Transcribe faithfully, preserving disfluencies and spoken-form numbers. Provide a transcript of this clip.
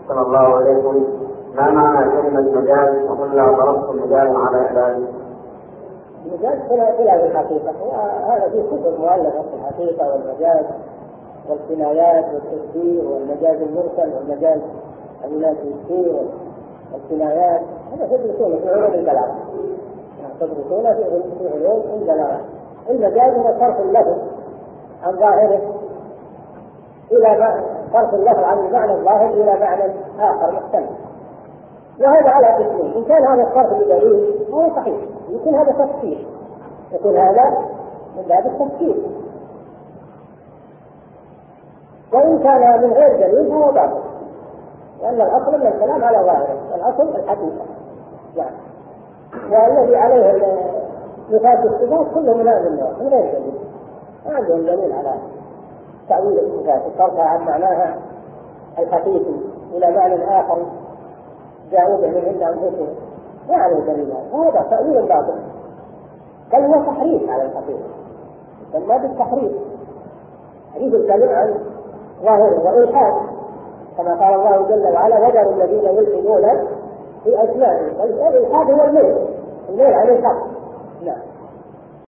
أحسن الله عليكم. ما معنى كلمة مجاز وقل ضربت مجاز على إعلان؟ المجاز خلاف الحقيقة، وهذا في كتب مؤلفة في الحقيقة والمجاز والكنايات والتشبيه والمجاز المرسل والمجاز المناسب للشيء والكنايات، هذا تدرسونه في علوم البلاغة، تدرسونه في علوم البلاغة. المجاز هو صرف اللفظ عن ظاهره إلى صرف اللفظ عن المعنى الظاهر إلى معنى آخر محتمل، وهذا على قسمين. إن كان هذا الصرف بدليل هو صحيح، يكون هذا تفسير، يكون هذا من باب التفسير، وإن كان من غير دليل هو باطل، لأن الأصل من الكلام على ظاهره، الأصل الحقيقة يعني. والذي عليه نفاذ الصفات كله من هذا النوع من غير دليل، ما عندهم دليل على تأويل الصفات وصرفها عن معناها الحقيقي إلى معنى آخر جاءوا به من عند أنفسهم، ما عليه دليل، هذا تأويل باطل، بل هو تحريف على الحقيقة، يسمى بالتحريف، تحريف الكلام عن ظاهره وإلحاد، كما قال الله جل وعلا وذروا الذين يلحدون في أسمائه، والإلحاد هو الميل الميل عن الحق. نعم.